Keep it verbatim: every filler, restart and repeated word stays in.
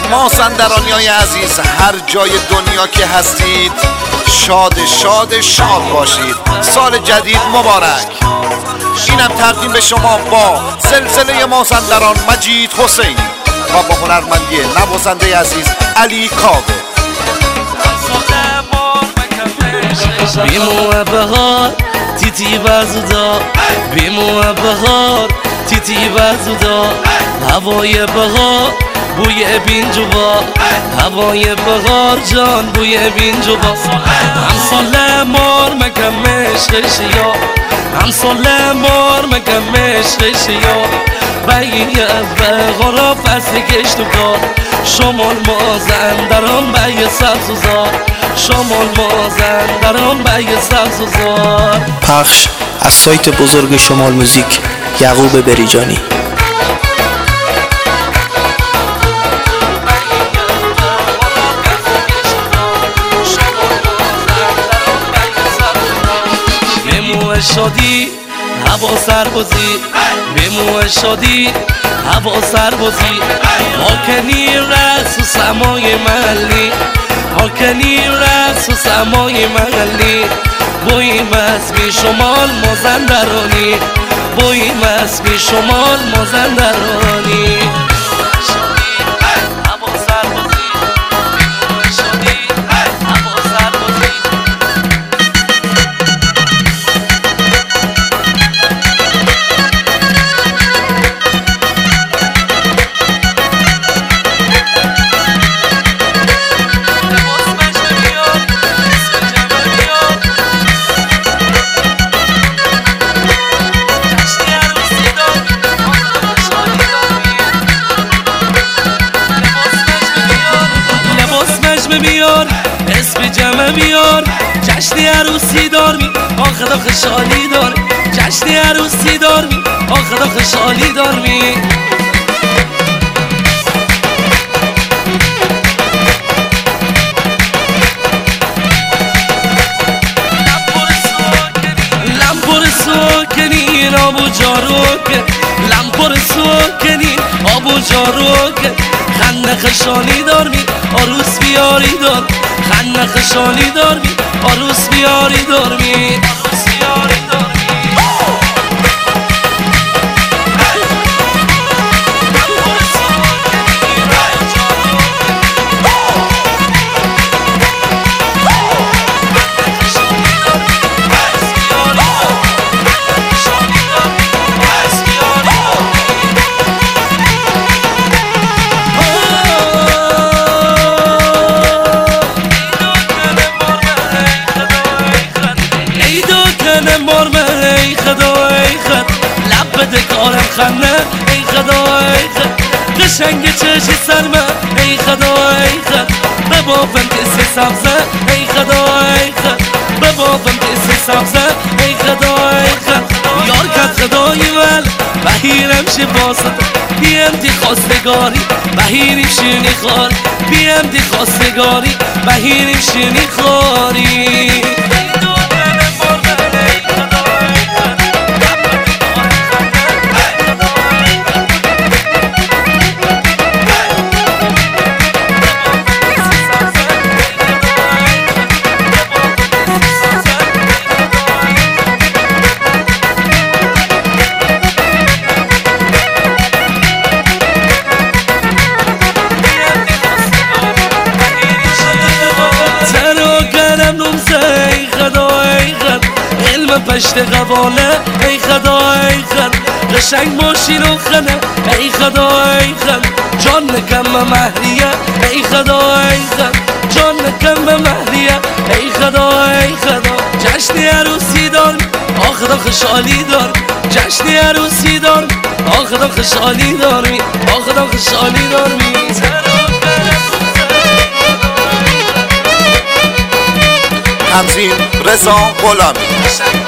مازندرانیای عزیز، هر جای دنیا که هستید شاد شاد شاد باشید. سال جدید مبارک. اینم تقدیم به شما با سلسله مازندران مجید حسینی و با هنرمندی نوازنده عزیز علی کاوه. بیمو بهار تیتی بزودا، بیمو بهار تیتی بزودا، هوای بهار بوی بینجوبا، هوای بهار جان بوی بینجوبا. هم سال مار مگم عشقشیا، هم سال مار مگم عشقشیا، بایه بهارا فصل گشت و کار، شمال مازندران بایه سبز و زار، شمال مازندران بایه سبز و زار. پخش از سایت بزرگ شمال موزیک، یعقوب بریجانی. بیمو شادی هوا سربازی، بیمو شادی هوا سربازی، ماکنی رس و سمای محلی، ماکنی رس و سمای محلی، بویم از بی شمال مازندرانی، بویم از بی شمال مازندرانی. بیار اسم جمع بیار، جشن عروسی دار می آخدا خوشحالی دار، جشن عروسی دار می آخدا خوشحالی دار می. لمپور سوکنین آبو جاروکن، لمپور سوکنین آبو جاروکن، خنده خشانی دار می آروس بیاری دار، خنده خشانی دار می آروس بیاری دار می، آروس بیاری دار می. ای خدا ای خد لب بده کارم خنده، ای خدا ای خد قشنگ چشی سرمه، ای خدا ای خد به بافم دستی سبزه، ای خدا ای خد به بافم دستی سبزه، ای خدا ای خد یار کد خدای ول بهیرم شی باسد، بیم دی خواستگاری بهیریم شینی خاری، بیم دی خواستگاری بهیریم شینی خاری. ای خدا ای خد علم پشت قواله، ای خدا ای خد قشنگ ماشین و خنه، ای خدا ای خد جان نکم مهریه، ای خدا ای خد جان نکم مهریه، ای خدا ای خدا جشن عروسی دار آخدا خوشحالی دار، جشن عروسی دار آخدا خوشحالی دار می آخدا خوشحالی دار می. تنظیم رضا غلامی.